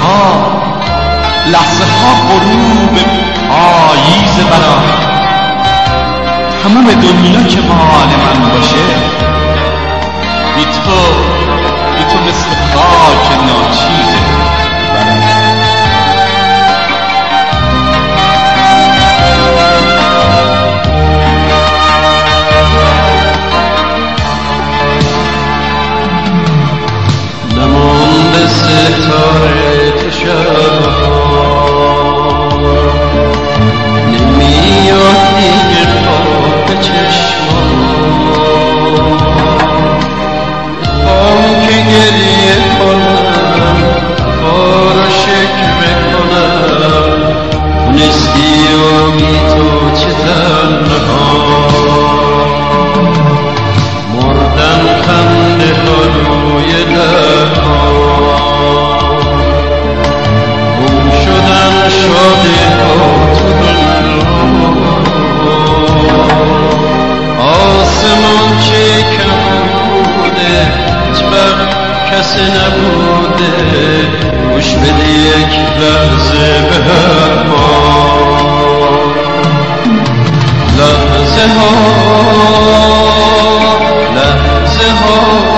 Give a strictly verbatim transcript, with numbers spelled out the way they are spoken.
ها لحظه ها غروب پاییز برام، تمام دنیا که مال من باشه، بی تو بی تو مثل خاک ناچیزه برام. نمانده ستاره تو شب نمیاد دیگه خواب چشمان، میخوام که گریه کنم کارو شکر کنم، تونستی و بی تو چه تنها، مردم خنده ها روی لبها، گم شدن شاده ها تو دنیا، آسمان چه کم بوده هیچ وقت کسی نبوده، گوش بده یک لحظه به حرفا، لحظه ها لحظه ها